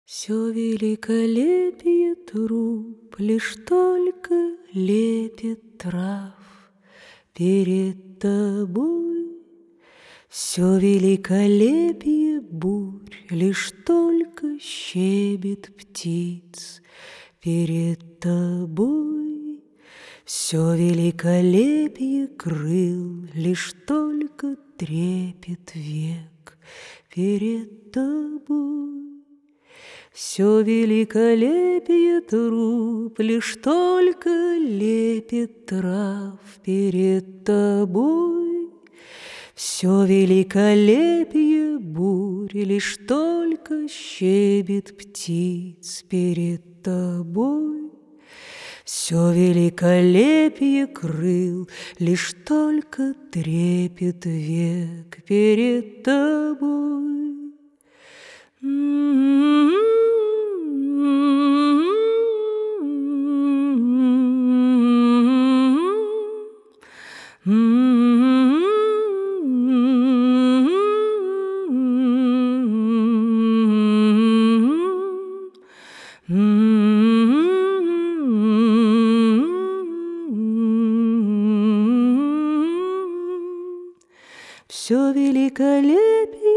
Все великолепие труп, лишь только лепет трав перед тобой. Все великолепие бурь, лишь только щебет птиц перед тобой. Все великолепие крыл, лишь только трепет век перед тобой. Все великолепие труп, лишь только лепет трав перед тобой. Все великолепие бурь, лишь только щебет птиц перед тобой. Все великолепие крыл, лишь только трепет век перед тобой. Все великолепие